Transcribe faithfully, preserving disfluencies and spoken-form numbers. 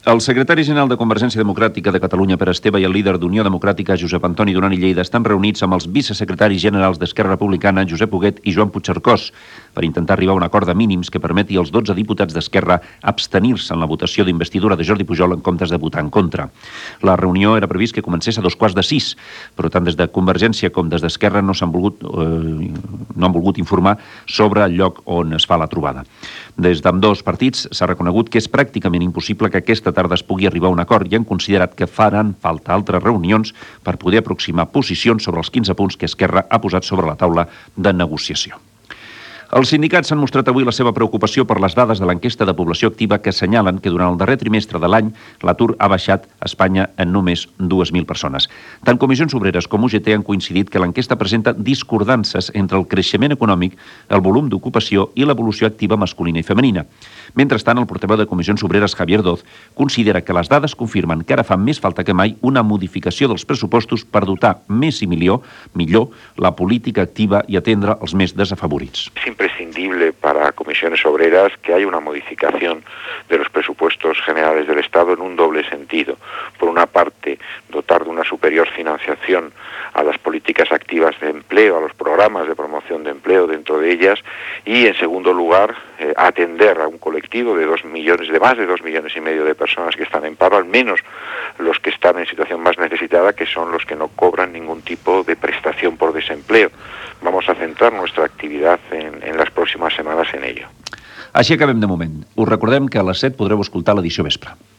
El secretari general de Convergència Democràtica de Catalunya, Pere Esteve, i el líder d'Unió Democràtica, Josep Antoni Duran i Lleida, estan reunits amb els vicesecretaris generals d'Esquerra Republicana, Josep Huguet i Joan Puigcercós, per intentar arribar a un acord de mínims que permeti als dotze diputats d'Esquerra abstenir-se en la votació d'investidura de Jordi Pujol en comptes de votar en contra. La reunió era previst que comencés a dos quarts de sis, però tant des de Convergència com des d'Esquerra no s'han volgut, eh, no han volgut informar sobre el lloc on es fa la trobada. Des d'ambdós partits s'ha reconegut que és pràcticament impossible que aquesta tarda es pugui arribar a un acord i han considerat que faran falta altres reunions per poder aproximar posicions sobre els quinze punts que Esquerra ha posat sobre la taula de negociació. Els sindicats han mostrat avui la seva preocupació per les dades de l'enquesta de població activa que assenyalen que durant el darrer trimestre de l'any l'atur ha baixat a Espanya en només dues mil persones. Tant Comissions Obreres com U G T han coincidit que l'enquesta presenta discordances entre el creixement econòmic, el volum d'ocupació i l'evolució activa masculina i femenina. Mentrestant, el portaveu de Comissions Obreres, Javier Doz, considera que les dades confirmen que ara fa més falta que mai una modificació dels pressupostos per dotar més i millor, millor la política activa i atendre els més desafavorits. Imprescindible para Comisiones Obreras que haya una modificación de los presupuestos generales del Estado en un doble sentido. Por una parte, dotar de una superior financiación a las políticas activas de empleo, a los programas de promoción de empleo dentro de ellas, y en segundo lugar, eh, atender a un colectivo de dos millones, de más de dos millones y medio de personas que están en paro, al menos los que están en situación más necesitada, que son los que no cobran ningún tipo de prestación por desempleo. Vamos a centrar nuestra activitat en, en les pròximes setmanes en ello. Així acabem de moment. Us recordem que a les set podreu escoltar l'edició vespre.